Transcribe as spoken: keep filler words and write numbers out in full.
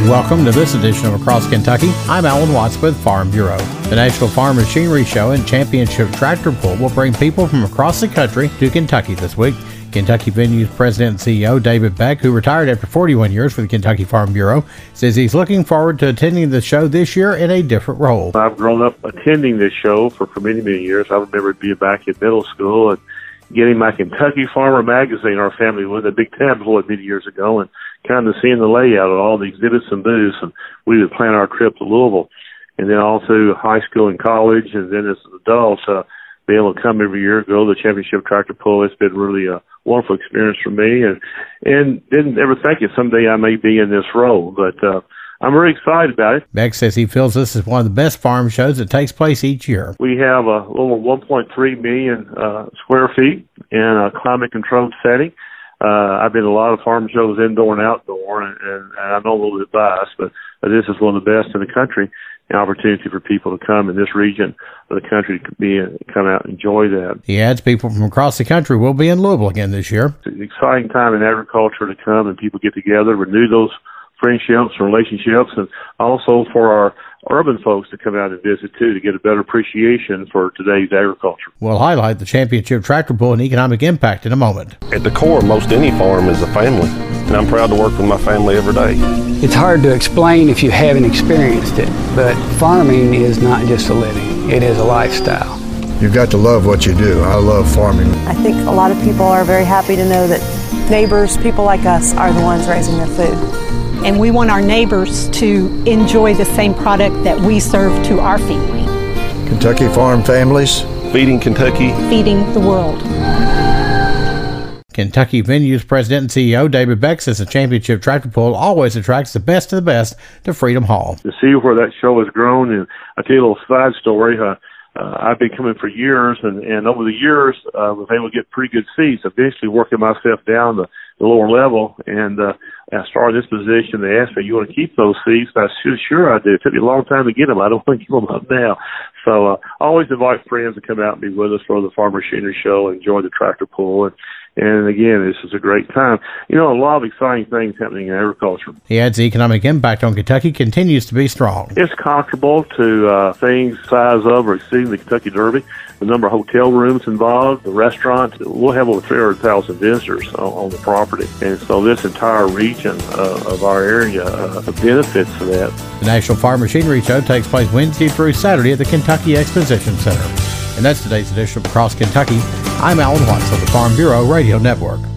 Welcome to this edition of Across Kentucky. I'm Alan Watts with Farm Bureau. The National Farm Machinery Show and Championship Tractor Pull will bring people from across the country to Kentucky this week. Kentucky Venue's President and C E O David Beck, who retired after forty-one years for the Kentucky Farm Bureau, says he's looking forward to attending the show this year in a different role. I've grown up attending this show for, for many, many years. I remember being back in middle school and getting my Kentucky Farmer magazine, our family with a big tabloid many years ago, and kind of seeing the layout of all the exhibits and booths, and we would plan our trip to Louisville. And then all through high school and college, and then as adults, uh, being able to come every year, go to the Championship Tractor Pull, it's been really a wonderful experience for me, and and didn't ever think it someday I may be in this role, but uh, I'm really excited about it. Beck says he feels this is one of the best farm shows that takes place each year. We have a little over one point three million uh, square feet in a climate-controlled setting. Uh, I've been to a lot of farm shows indoor and outdoor, and, and, and I know a little bit biased, but, but this is one of the best in the country. An opportunity for people to come in this region of the country to be come out and enjoy that. He adds people from across the country will be in Louisville again this year. It's an exciting time in agriculture to come and people get together, renew those friendships and relationships, and also for our urban folks to come out and visit too to get a better appreciation for today's agriculture. We'll highlight the Championship Tractor Pull and economic impact in a moment. At the core of most any farm is a family, and I'm proud to work with my family every day. It's hard to explain if you haven't experienced it, but farming is not just a living, it is a lifestyle. You've got to love what you do. I love farming. I think a lot of people are very happy to know that neighbors, people like us, are the ones raising their food. And we want our neighbors to enjoy the same product that we serve to our family. Kentucky Farm Families. Feeding Kentucky. Feeding the world. Kentucky Venue's President and C E O David Beck says the Championship Tractor Pull always attracts the best of the best to Freedom Hall. To see where that show has grown, and I'll tell you a little side story. Uh, uh, I've been coming for years, and, and over the years, I uh, was able to get pretty good seats, eventually working myself down the, the lower level, and uh, I started this position. They asked me, you want to keep those seats? And I said, sure I do. It took me a long time to get them. I don't want to give them up now. So uh, I always invite friends to come out and be with us for the Farm Machinery Show and enjoy the tractor pull. And, and again, this is a great time. You know, a lot of exciting things happening in agriculture. He adds the economic impact on Kentucky continues to be strong. It's comparable to uh, things size of or exceeding the Kentucky Derby. The number of hotel rooms involved, the restaurants, we'll have over three hundred thousand visitors on, on the property. And so this entire region uh, of our area uh, benefits from that. The National Farm Machinery Show takes place Wednesday through Saturday at the Kentucky Exposition Center. And that's today's edition of Across Kentucky. I'm Alan Watts of the Farm Bureau Radio Network.